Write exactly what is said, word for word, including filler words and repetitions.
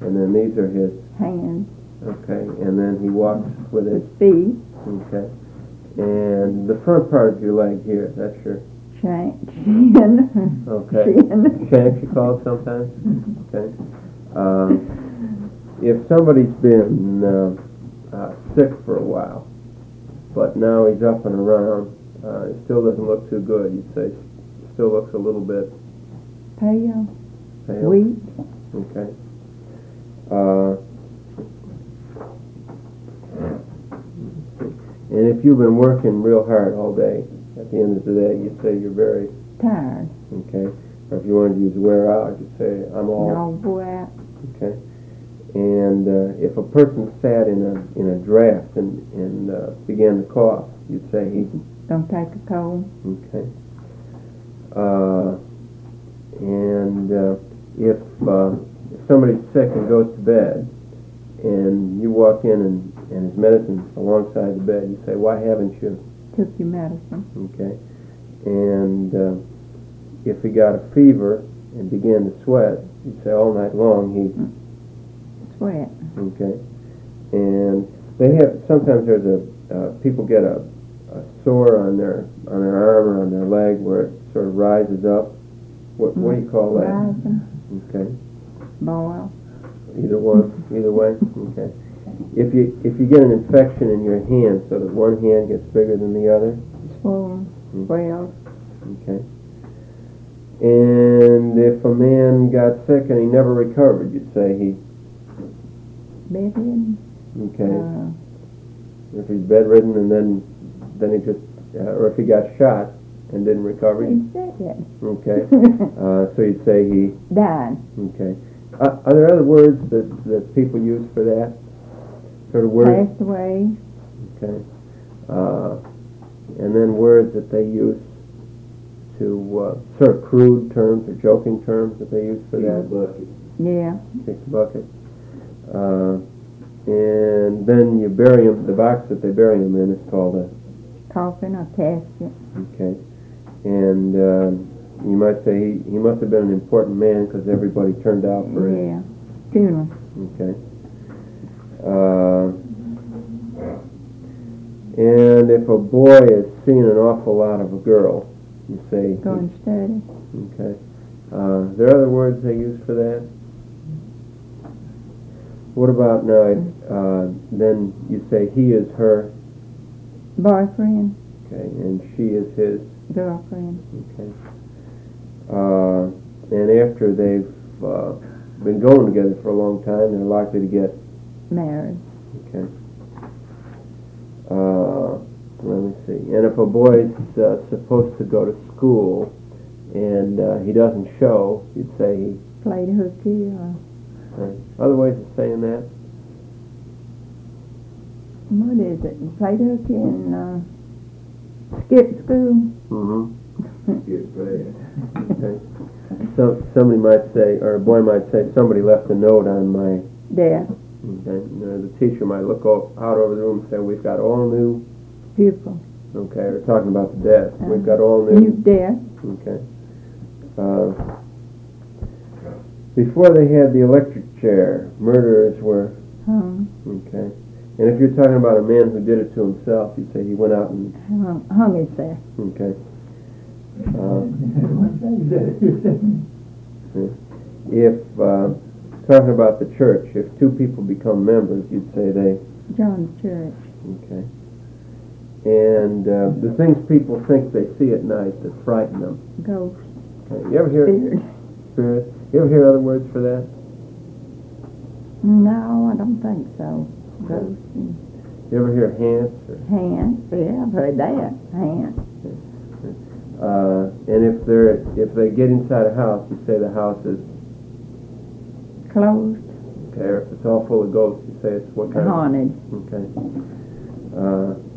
And then these are his hands. Okay, and then he walks with his feet. Okay. And the front part of your leg here, that's your Shank, shin. Okay. Shin. Shank, you call it sometimes? Okay. Uh, if somebody's been uh, uh, sick for a while, but now he's up and around, uh, it still doesn't look too good, you'd say still looks a little bit pale, pale. weak. Okay. Uh, and if you've been working real hard all day, at the end of the day, you'd say you're very tired. Okay. Or if you wanted to use wear out, you'd say I'm all. No, wore out. Okay. And uh, if a person sat in a in a draft and and uh, began to cough, you'd say he don't take a cold. Okay. Uh, and uh, if uh, if somebody's sick and goes to bed, and you walk in and and his medicine's alongside the bed, you say, why haven't you took your medicine? Okay. And uh, if he got a fever and began to sweat, you'd say all night long he sweat. Okay. And they have sometimes there's a uh, people get a, a sore on their on their arm or on their leg where it sort of rises up. What what do you call that? Rising. Okay. Boil. Either one, either way. Okay. If you if you get an infection in your hand, so that one hand gets bigger than the other. Swollen. Swelled. Okay. And if a man got sick and he never recovered, you'd say he. Bedridden. Okay. Uh, if he's bedridden and then then he just, uh, or if he got shot and didn't recover. He's dead. Okay. uh, so you'd say he died. Okay. Uh, are there other words that that people use for that sort of words? Passed away. Okay. Uh, and then words that they use to uh, sort of crude terms or joking terms that they use for that. Bucket. Yeah. Kick the bucket. Uh, and then you bury him. The box that they bury him in is called a coffin or casket. Okay. And uh, you might say he, he must have been an important man because everybody turned out for it. Yeah. Funeral. Okay. Uh, and if a boy has seen an awful lot of a girl, you say... Go and study. Okay. Uh, there are other words they use for that? What about now, uh, then you say he is her... Boyfriend. Okay, and she is his... Girlfriend. Okay. Uh, and after they've uh, been going together for a long time, they're likely to get... Married. Okay. Uh, let me see. And if a boy's uh, supposed to go to school and uh, he doesn't show, you'd say he... Played hooky or... Right. Other ways of saying that? What is it? Played hooky and uh, skipped school? Mm-hmm. Get bad. Okay. So somebody might say, or a boy might say, somebody left a note on my... Desk. Okay. You know, the teacher might look o- out over the room and say, we've got all new... Pupil. Okay, we're talking about the desk. Uh, we've got all new... New desk. Okay. Uh, before they had the electric chair, murderers were... Hung. Okay. And if you're talking about a man who did it to himself, you'd say he went out and... Hung, hung himself. Okay. Uh, if, uh, talking about the church, if two people become members, you'd say they... John's church. Okay. And uh, the things people think they see at night that frighten them. Ghost. Okay. You ever hear... Spirit. Spirit. You ever hear other words for that? No, I don't think so. Ghost and You ever hear hants? Or, hand. Yeah, I've heard that. Hand. uh, and if they're if they get inside a house, you say the house is... Closed. Okay, or if it's all full of ghosts, you say it's what kind Haunted. of... Okay. Uh,